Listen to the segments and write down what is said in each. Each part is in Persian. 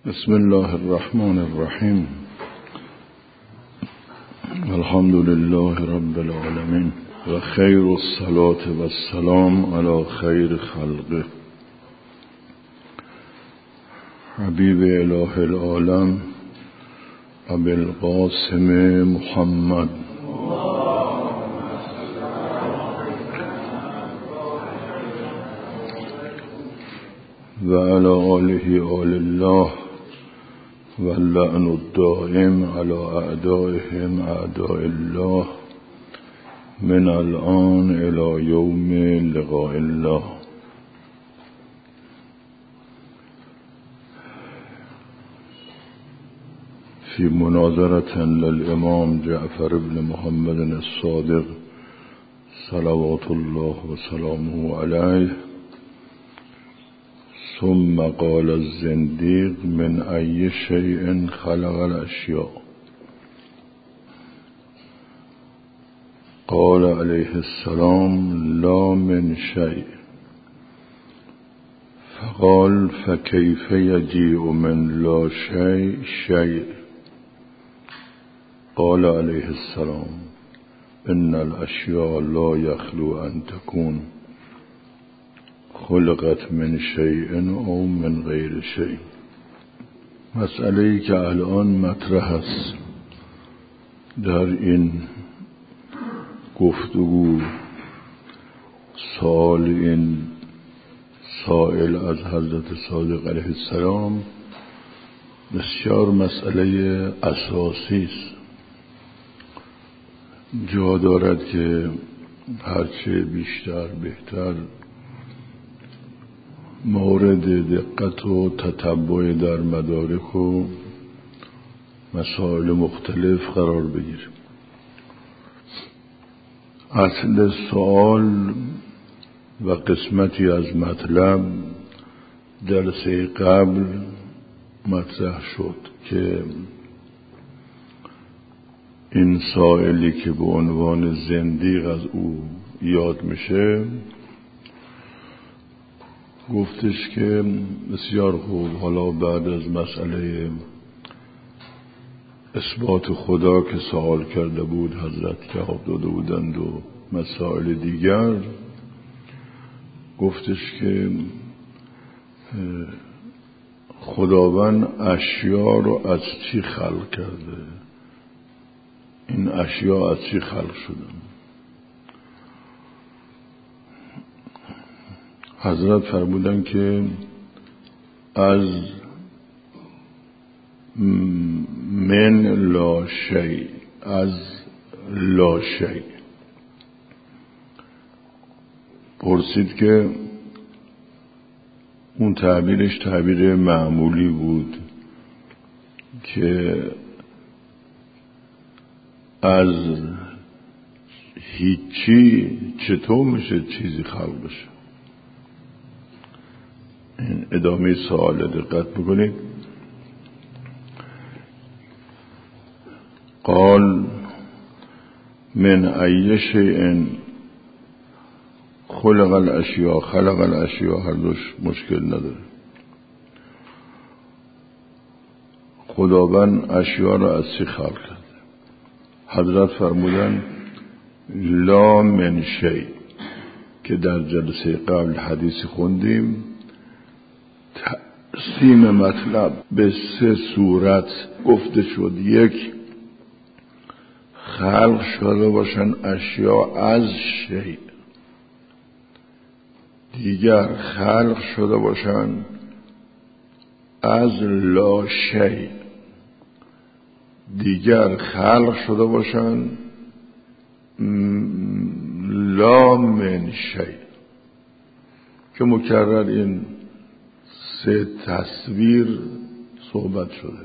بسم الله الرحمن الرحیم. الحمد لله رب العالمین و خیر الصلاة و السلام علی خیر خلقه حبیب اله العالم ابی القاسم محمد و علی آله آل الله و اللعن الدائم علی اعدائهم اعداء الله من الان الى یوم لقاء الله. فی مناظرة للامام جعفر بن محمد الصادق صلوات الله و سلامه علیه. ثم قال الزنديق من أي شيء خلق الأشياء؟ قال عليه السلام لا من شيء. فقال فكيف يجيء من لا شيء شيء؟ قال عليه السلام إن الأشياء لا يخلو أن تكون خلقت من شیء او من غیر شیء. مسئله‌ای که الان مطرح است در این گفتگو، سوال این سائل از حضرت صادق علیه السلام بسیار مسئله اساسی است. جا دارد که هرچه بیشتر بهتر مورد دقت و تتبع در مدارک و مسائل مختلف قرار بگیریم. اصل سوال و قسمتی از مطلب جلسه قبل مطرح شد که این سائلی که به عنوان زندیق از او یاد میشه گفتش که بسیار خوب، حالا بعد از مسئله اثبات خدا که سوال کرده بود حضرت جواب داده بودند و مسائل دیگر، گفتش که خداوند اشیا رو از چی خلق کرده؟ این اشیا از چی خلق شدن؟ حضرت فرمودن که از من لا شیء، از لا شیء. پرسید که اون تعبیرش تعبیر معمولی بود که از هیچی چطور میشه چیزی خلق بشه؟ این ادامه سوال دقت بکنید. قال من ای شیء خلق الاشیاء. خلق الاشیاء هر دوش مشکل نداره. خداوند اشیاء را از چی خلق کرده؟ حضرت فرمودن لا من شیء، که در جلسه قبل حدیث خوندیم تقسیم مطلب به 3 صورت گفته شد. یک، خلق شده باشن اشیاء از شیء. دیگر، خلق شده باشن از لا شیء. دیگر، خلق شده باشن لا من شیء. که مکرر این 3 تصویر صحبت شده.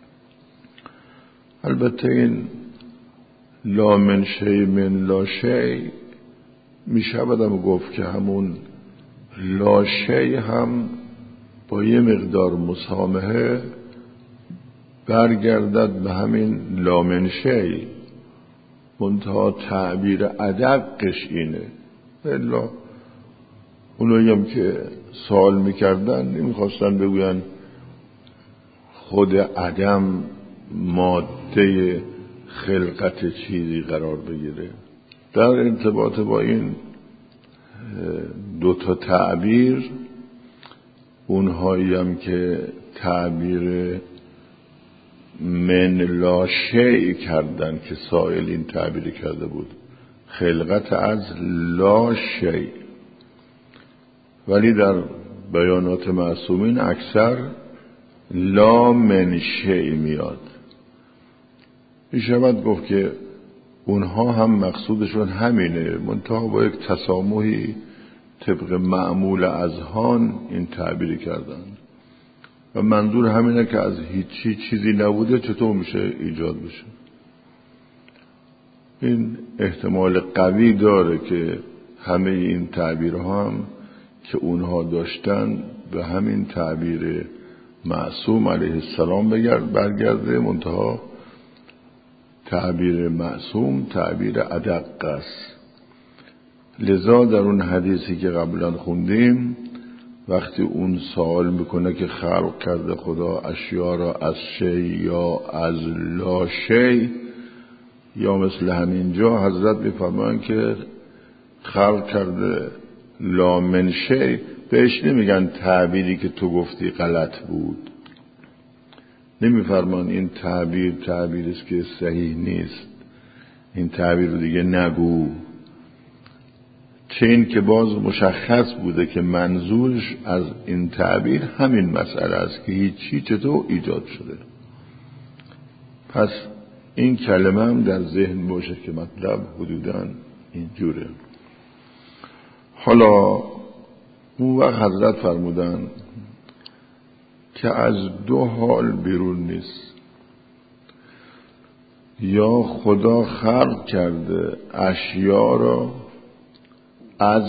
البته این لا من شیء من لا شیء میشه بدم گفت که همون لا شیء هم با یه مقدار مسامحه برگردد به همین لا من شیء، منتها تعبیر ادقش اینه. الا اونایی هم که سوال میکردن نمیخواستن بگوین خود عدم ماده خلقت چیزی قرار بگیره. در ارتباط با این دو تا تعبیر، اونهایی هم که تعبیر من لا شیء کردن که سائل این تعبیر کرده بود، خلقت از لا شیء، ولی در بیانات معصومین اکثر لا من شیء میاد. میشود گفت که اونها هم مقصودشون همینه، منتها با یک تسامحی طبق معمول اذهان این تعبیر کردن و منظور همینه که از هیچی چیزی نبوده چطور میشه ایجاد بشه. این احتمال قوی داره که همه این تعبیرها هم که اونها داشتن به همین تعبیر معصوم علیه السلام برگرده، منتها تعبیر معصوم تعبیر ادق است. لذا در اون حدیثی که قبلا خوندیم، وقتی اون سوال میکنه که خلق کرده خدا اشیا را از شی یا از لا شی، یا مثل همینجا حضرت میفرمایند که خلق کرده لا من شی، بهش نمیگن تعبیری که تو گفتی غلط بود، نمیفرمان این تعبیر است که صحیح نیست، این تعبیر رو دیگه نگو. چه این که باز مشخص بوده که منظورش از این تعبیر همین مسئله است که هیچی چطور ایجاد شده. پس این کلمه هم در ذهن باشه که مطلب حدوداً اینجوره. حالا اون وقت حضرت فرمودن که از دو حال بیرون نیست، یا خدا خلق کرده اشیا را از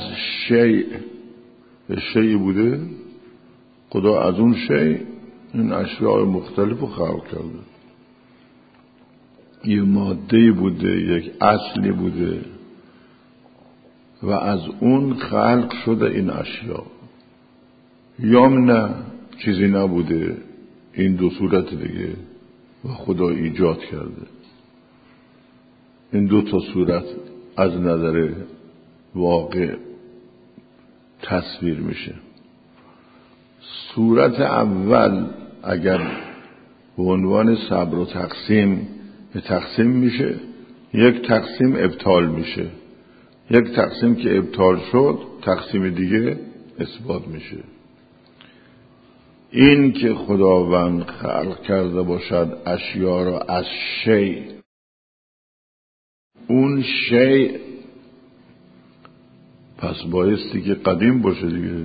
شیء بوده، خدا از اون شیء این اشیاء مختلف رو خلق کرده، یه ماده بوده، یک اصلی بوده و از اون خلق شده این اشیاء، یا نه چیزی نبوده، این دو صورت دیگه و خدا ایجاد کرده. این دو تا صورت از نظر واقع تصویر میشه. صورت اول اگر به عنوان صبر و تقسیم میشه، یک تقسیم ابطال میشه، یک تقسیم که ابطال شد تقسیم دیگه اثبات میشه. این که خداوند خلق کرده باشد اشیا را از شیء، اون شیء پس بایستی که قدیم باشه دیگه،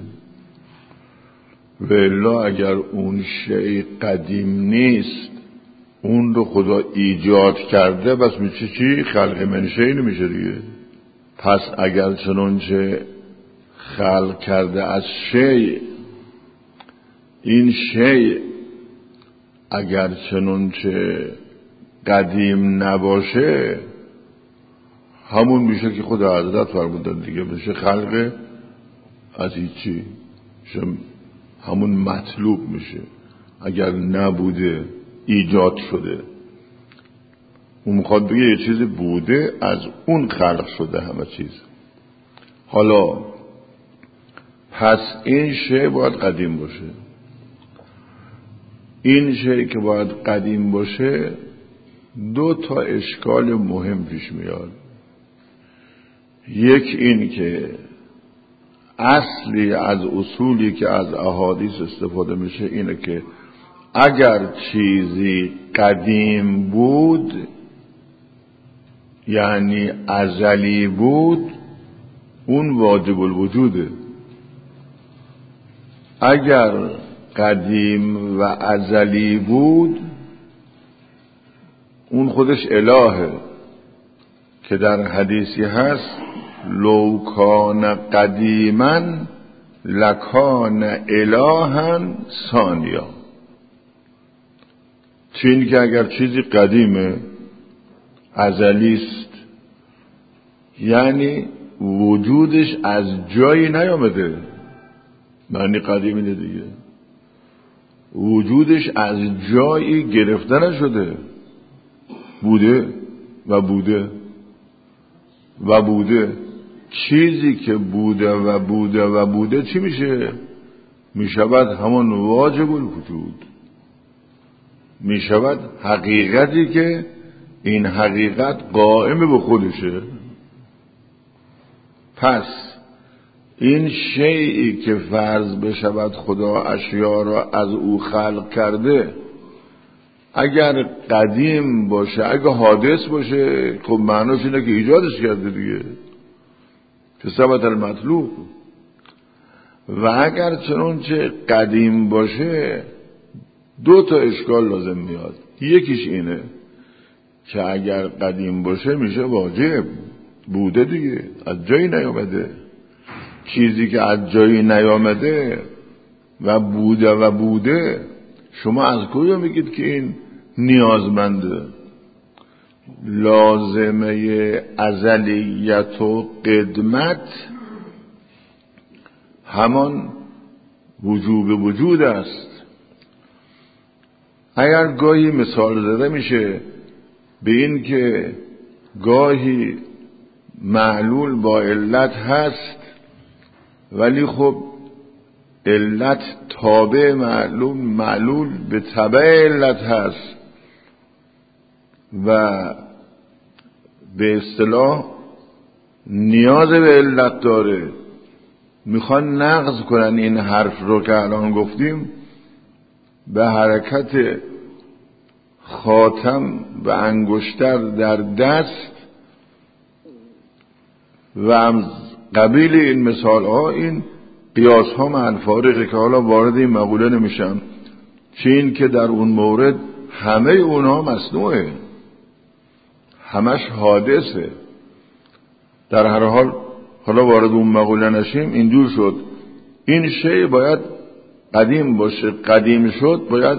و الا اگر اون شیء قدیم نیست، اون رو خدا ایجاد کرده، بس میشه چی؟ خلق من شیء نمیشه دیگه. پس اگر چنانچه خلق کرده از شیء، این شیء اگر چنانچه قدیم نباشه، همون میشه که خود حضرت فرمودن دیگه، میشه خلق از هیچی، همون مطلوب میشه. اگر نبوده ایجاد شده، اون میخواد بگه یه چیزی بوده از اون خلق شده همه چیز. حالا پس این شیء باید قدیم باشه. این شیء که باید قدیم باشه، دو تا اشکال مهم پیش میاد. یک این که اصلی از اصولی که از احادیث استفاده میشه اینه که اگر چیزی قدیم بود یعنی ازلی بود، اون واجب الوجوده. اگر قدیم و ازلی بود، اون خودش الهه، که در حدیثی هست لو کان قدیما لکان الها ثانیا. چین که اگر چیزی قدیمه، ازلیست، یعنی وجودش از جایی نیامده، معنی قدیم اینه دیگه، وجودش از جایی گرفته نشده، بوده و بوده و بوده. چیزی که بوده و بوده و بوده چی میشه؟ میشود همون واجب الوجود، میشود حقیقتی که این حقیقت قائم به خودشه. پس این شیئی که فرض بشود خدا اشیا را از او خلق کرده، اگر قدیم باشه، اگر حادث باشه، خب معناش اینه که ایجادش کرده دیگه، که ثبت المطلوب. و اگر چنانچه قدیم باشه، دو تا اشکال لازم میاد. یکیش اینه که اگر قدیم باشه میشه واجب، بوده دیگه، از جایی نیامده. چیزی که از جایی نیامده و بوده شما از کجا میگید که این نیازمنده؟ لازمه ازلیت و قدمت همان وجوب وجود است. اگر گاهی مثال زده میشه به این که گاهی معلول با علت هست، ولی خب علت تابع معلول به تبع علت هست و به اصطلاح نیاز به علت داره، میخوان نقض کنن این حرف رو که الان گفتیم به حرکت خاتم و انگشتر در دست و از قبیل این مثال ها. این قیاس ها مع الفارقه که حالا وارد این مقوله نمیشم، چه این که در اون مورد همه اونها مصنوعه، همش حادثه. در هر حال حالا وارد اون مقوله نشیم، اینجور شد این شی باید قدیم باشه، قدیم شد باید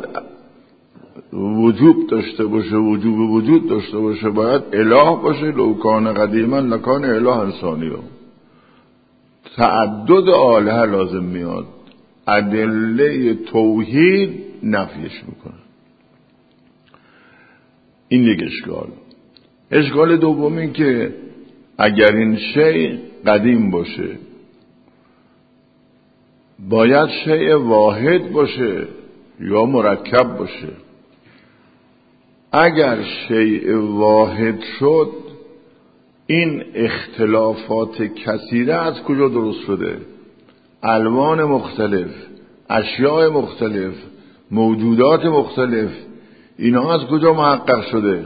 وجوب داشته باشه، وجوب وجود داشته باشه، باید اله باشه. لو کان قدیما لکان اله ثانیه. تعدد آلهه لازم میاد، ادله توحید نفیش میکنه. این یک اشکال. اشکال دومی که اگر این شی قدیم باشه باید شی واحد باشه یا مرکب باشه. اگر شی واحد شد، این اختلافات کثیره از کجا درست شده؟ الوان مختلف، اشیاء مختلف، موجودات مختلف، اینا از کجا محقق شده؟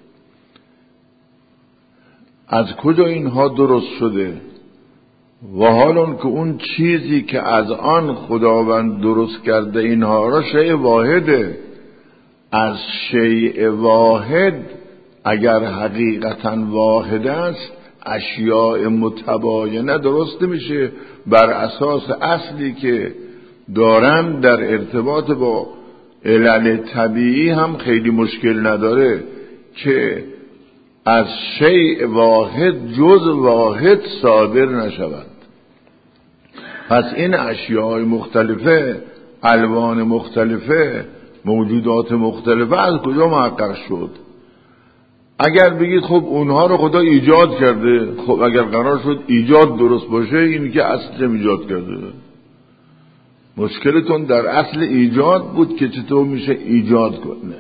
از کجا اینها درست شده؟ و حالان که اون چیزی که از آن خداوند درست کرده اینها را شیء واحده. از شیء واحد اگر حقیقتا واحد است، اشیاء متباینه درست میشه بر اساس اصلی که دارن در ارتباط با علل طبیعی هم خیلی مشکل نداره که از شیء واحد جز واحد صادر نشود. پس این اشیاء مختلفه، الوان مختلفه، موجودات مختلفه از کجا محقق شد؟ اگر بگید خب اونها رو خدا ایجاد کرده، خب اگر قرار شد ایجاد درست باشه، این که اصل ایجاد کرده. مشکلتون در اصل ایجاد بود که چطور میشه ایجاد کنه.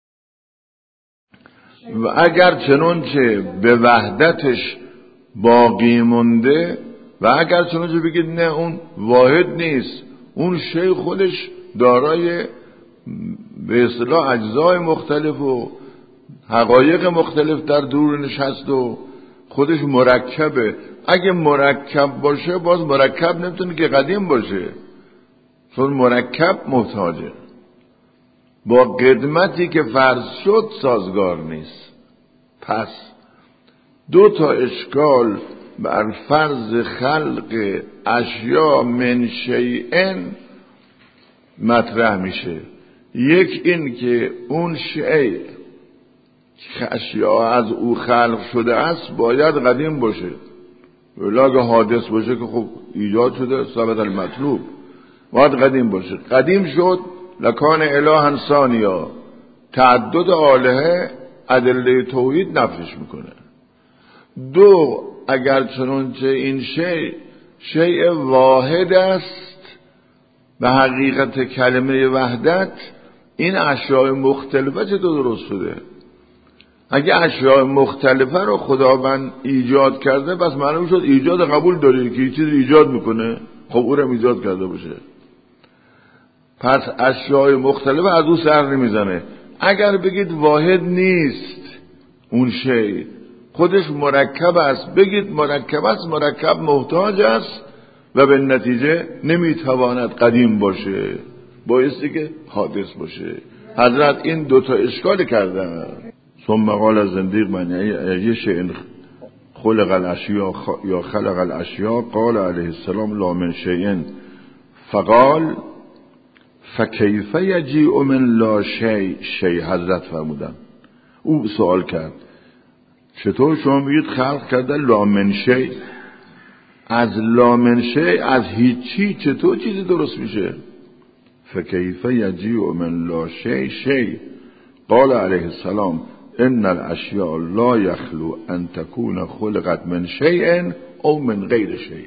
و اگر چنانچه به وحدتش باقی مونده، و اگر چنانچه بگید نه اون واحد نیست، اون شی خودش دارای به اصطلاح اجزای مختلف و حقایق مختلف در درونش هست و خودش مرکبه. اگه مرکب باشه، باز مرکب نمیتونه که قدیم باشه، چون مرکب محتاجه، با قدمتی که فرض شد سازگار نیست. پس دو تا اشکال بر فرض خلق اشیا من شیئن مطرح میشه. یک این که اون شیء که اشیا از او خلق شده است باید قدیم باشه، ولی اگه حادث باشه که خب ایجاد شده ثبت المطلوب، باید قدیم باشه. قدیم شد لکان الها ثانیا. تعدد آلهه ادله توحید نفیش میکنه. دو، اگر چنانچه این شیء واحد است به حقیقت کلمه وحدت، این اشیاء مختلفه چطور درست شده؟ اگه اشیاء مختلفه رو خداوند ایجاد کرده، پس معلوم شد ایجاد قبول داره که یه چیز ایجاد میکنه، خب او رو ایجاد کرده باشه. پس اشیاء مختلفه از او سر نمیزنه. اگر بگید واحد نیست اون شیء، خودش مرکب است، بگید مرکب است، مرکب محتاج است و به نتیجه نمیتواند قدیم باشه، بایستی که حادث باشه. حضرت این دوتا اشکال کردن. ثم قال زندیق من یه شیء خلق الاشیاء یا خلق الاشیاء قال علیه السلام لا من شیء فقال فکیف یجیء من لا شیء. حضرت فرمودن، او سوال کرد چطور شما میگید خلق کرده لا من شیء، از لا من شیء، از هیچی چطور چیزی درست میشه؟ فکیف یجیء من لا شیء. قال علیه السلام ان الاشیاء لا یخلو ان تكون خلقت من شیء او من غیر شیء،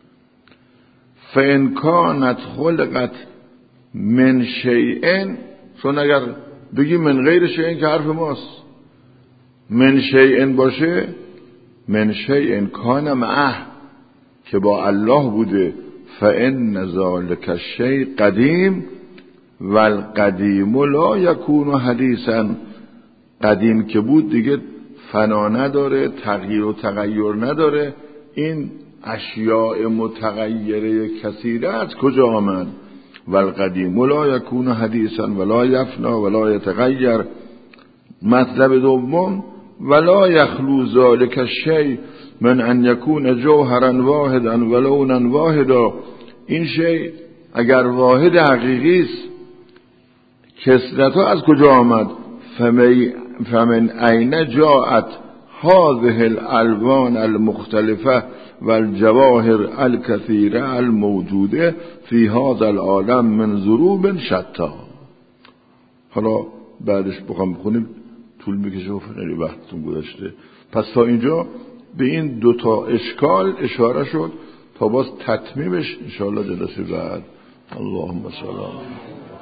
فان كانت خلقت من شیء، چون اگر بگی من غیر شیء که حرف ماست، من شیء باشه، من شیء کان معه که با الله بوده، فان ذلک الشیء قدیم والقدیم لا یکون حدیثا. قدیم که بود دیگه فنا نداره، تغییر و تغییر نداره. این اشیاء متغیره کثیره از کجا آمد؟ والقدیم لا یکون حدیثا ولا یفنا ولا یتغیر. مطلب دوم ولا یخلو ذلک الشیء من ان یکون جوهرا واحدا ولونا واحدا. این شیء اگر واحد حقیقی است، کثرتها از کجا آمد؟ فمن این جاءت هذه الالوان المختلفه والجواهر الكثيره الموجوده في هذا العالم من ضروب شتا. حالا بعدش بخوام بخونیم طول میکشه و خیلی وقتتون گذشته. پس تا اینجا به این دوتا اشکال اشاره شد تا باز تتمیمش انشاءالله جلسه بعد. اللهم صل علی